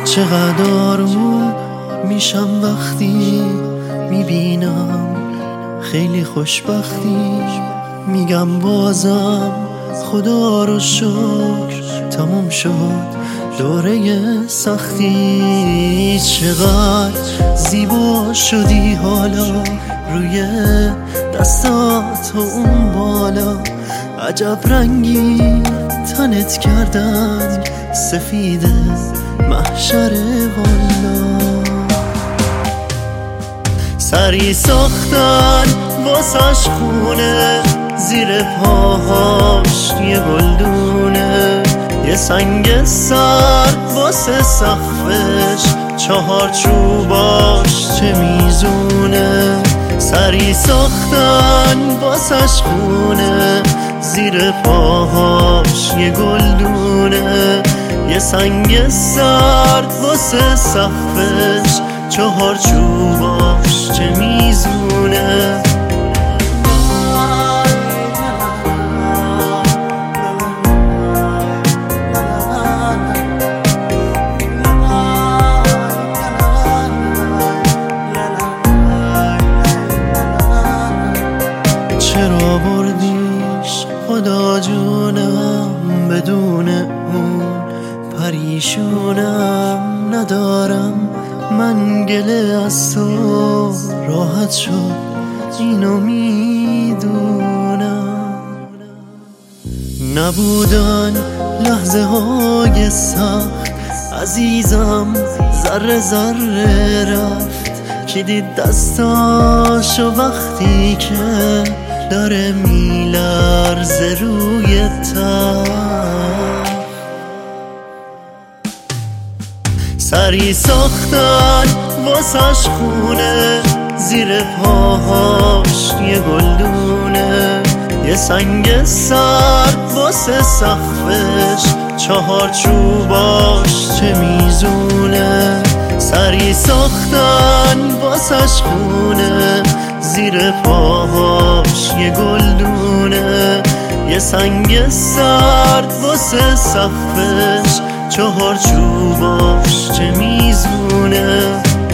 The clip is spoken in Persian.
چقدر آروم میشم وقتی میبینم خیلی خوشبختی، میگم بازم خدا رو شکر تموم شد دوره سختی. چقدر زیبا شدی حالا روی دستات و اون بالا، عجب رنگی تنت کردن سفید محشر والا. سری ساختن واسش خونه، زیر پاهاش یه گلدونه، یه سنگ سر واسه سقفش، 4 چوباش چه میزونه. سری ساختن واسش خونه، زیر پاهاش یه گلدونه، یه سنگ سرد واسه سقفش، 4 چوباش چه میزونه. چرا بردیش خدا جونم، بدون اون پریشونم. ندارم من گله از تو، راحت شد اینو میدونم. نبودن لحظه های سخت عزیزم، ذره ذره رفت. کی دید دستاشو وقتی که داره میلرزه روی تخت. سری ساختن واسش خونه، زیر پاهاش یه گلدونه، یه سنگ سرد واسه سقفش، 4 چوباش چه میزونه. سری ساختن واسش خونه، زیر پاهاش یه گلدونه، یه سنگ سرد واسه سقفش، 4 چوباش چه میزونه.